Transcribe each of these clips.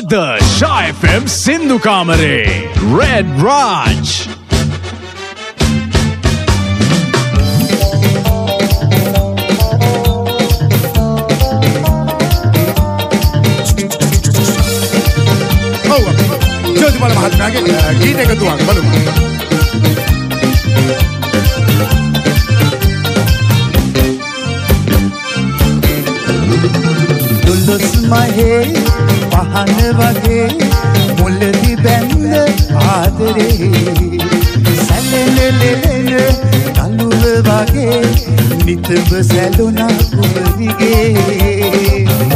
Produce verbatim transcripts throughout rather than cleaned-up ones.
අද Sha F M සින්දු කාමරේ Red Raj Jothipala මහත්මයාගේ ගීත එකතුවක් බලමු. දුල්ලොස් මහේ පහන වගේ මුලදි බැඳ ආදරේ සැලෙලෙලෙල කලුව වගේ නිතම සැලුණා කුමරිගේ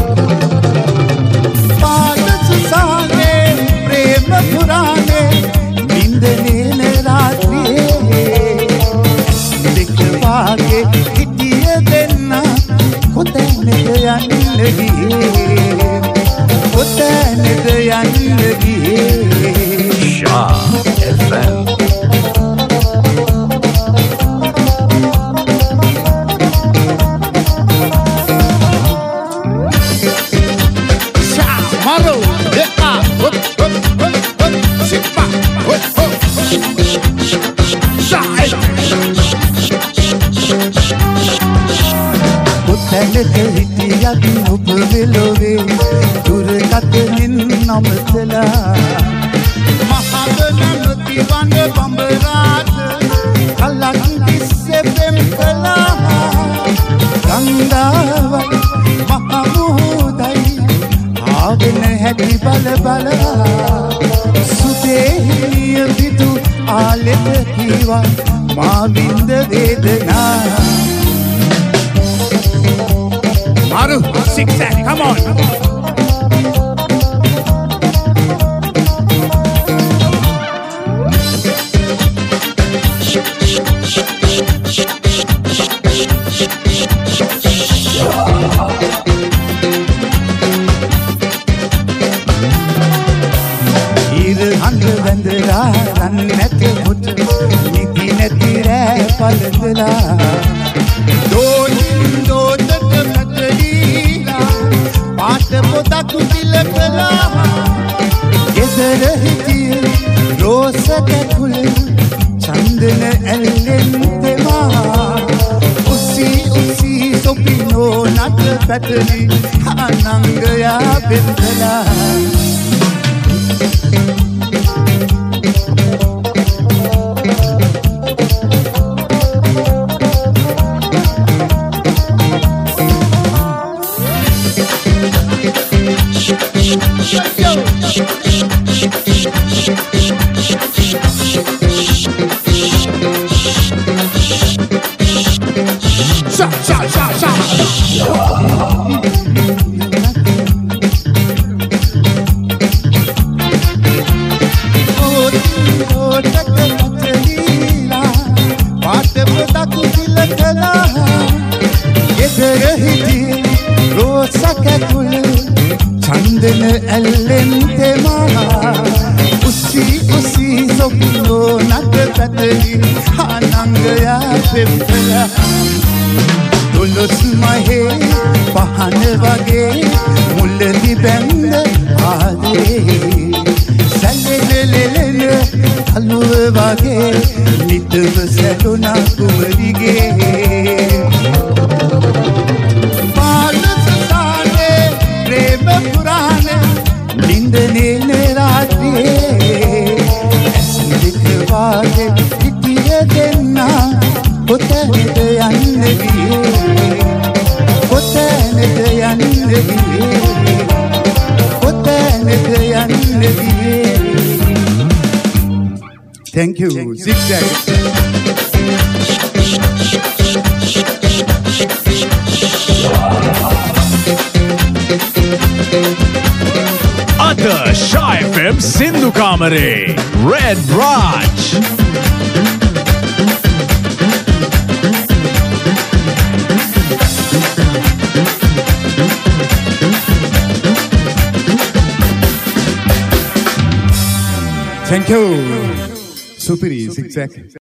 පාදසුසානේ ප්‍රේම පුරානේ නින්දනේන රාත්‍රියේ දෙක වාගේ හිටිය දෙන්න කොතැනද යන්න ගියේ කොතැනද යන්න ගියේ Sha F M Sha Maro Deka hop hop hop hop Sipa hop hop Sha කොතැනක හිටියත් ඔබ වෙලොවේ දුරකථනින් නමතලා මහද නැමති වන බඹරාට කලක් තිස්සේ පෙම් කළා ගංගාවයි මහමුහුදයි ආවෙන හැටි බල බල සුදේහිනිය පිටු ආලෙත කීවා මා විඳ වේදනා Maru, six sack, come on. ඉර හඳ වැඳලා රන් නැත මුට නිදි නැති රෑ පළඳලා දෝනින් දෝතට පැටලීලා පාට පොතක් තිලකලා ගෙදර හිටිය රෝස කැකුල Chandana ඇල්ලෙන් දෙමා උසි උසි සොපිනෝ නට පැටලි අනංගයා බෙන්දලා Sha, sha, sha, sha. Chandana ඇල්ලෙන් තෙමා උසි උසි සොපිනෝ නට පැටලි ආනංගයා පෙම්පලා දුලොස් මහේ පහන වගේ මුලදි බැඳ ආදරේ සැලෙලෙලෙල කලුව වගේ නිතම සැලුණා කුමරිගේ පාදසුසානේ ප්‍රේම පුරානේ නින්දනේන රාත්‍රියේ ඇස් දෙක වාගේ හිටිය දෙන්න කොතැනද යන්න ගියේ කොතැනද යන්න ගියේ කොතැනද යන්න ගියේ Thank you, Zigzag. අද Sha F M සින්දු කාමරේ Red Raj Thank you, Supiri Zigzag.